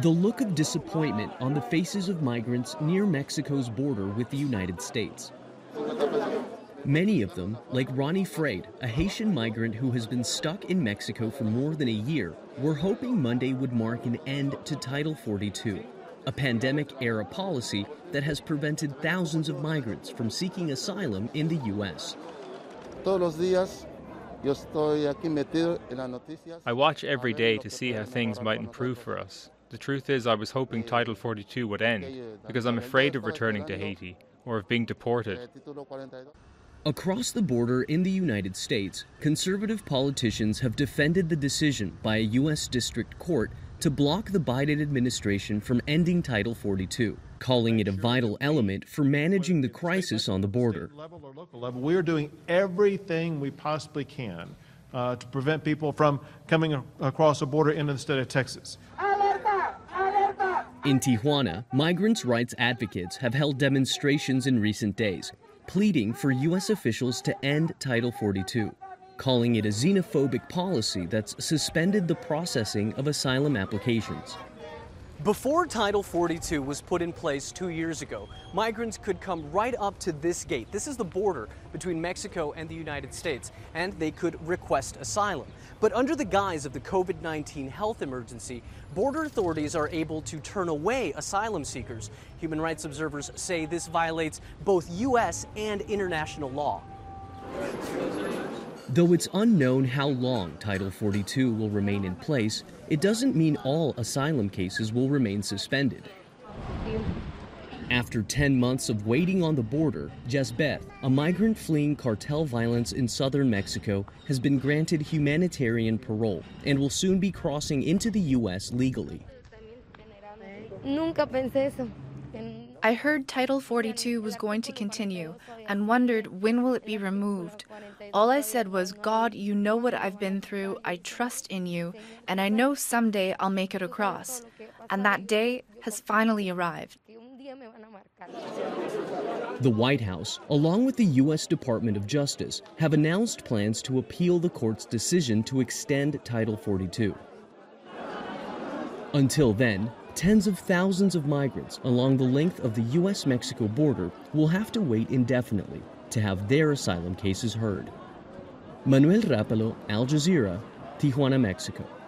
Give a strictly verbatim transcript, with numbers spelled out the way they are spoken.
The look of disappointment on the faces of migrants near Mexico's border with the United States. Many of them, like Ronnie Freid, a Haitian migrant who has been stuck in Mexico for more than a year, were hoping Monday would mark an end to Title forty-two, a pandemic-era policy that has prevented thousands of migrants from seeking asylum in the U S. I watch every day to see how things might improve for us. The truth is, I was hoping Title forty-two would end, because I'm afraid of returning to Haiti or of being deported. Across the border in the United States, conservative politicians have defended the decision by a U S district court to block the Biden administration from ending Title forty-two, calling it a vital element for managing the crisis on the border. We are doing everything we possibly can uh, to prevent people from coming a- across the border into the state of Texas. In Tijuana, migrants' rights advocates have held demonstrations in recent days, pleading for U S officials to end Title forty-two, calling it a xenophobic policy that's suspended the processing of asylum applications. Before Title forty-two was put in place two years ago, migrants could come right up to this gate. This is the border between Mexico and the United States, and they could request asylum. But under the guise of the COVID nineteen health emergency, border authorities are able to turn away asylum seekers. Human rights observers say this violates both U S and international law. Though it's unknown how long Title forty-two will remain in place, it doesn't mean all asylum cases will remain suspended. After ten months of waiting on the border, Jesbeth, a migrant fleeing cartel violence in southern Mexico, has been granted humanitarian parole and will soon be crossing into the U S legally. I heard Title forty-two was going to continue and wondered when will it be removed. All I said was, God, you know what I've been through, I trust in you, and I know someday I'll make it across. And that day has finally arrived. The White House, along with the U S Department of Justice, have announced plans to appeal the court's decision to extend Title forty-two. Until then, tens of thousands of migrants along the length of the U S Mexico border will have to wait indefinitely to have their asylum cases heard. Manuel Rapalo, Al Jazeera, Tijuana, Mexico.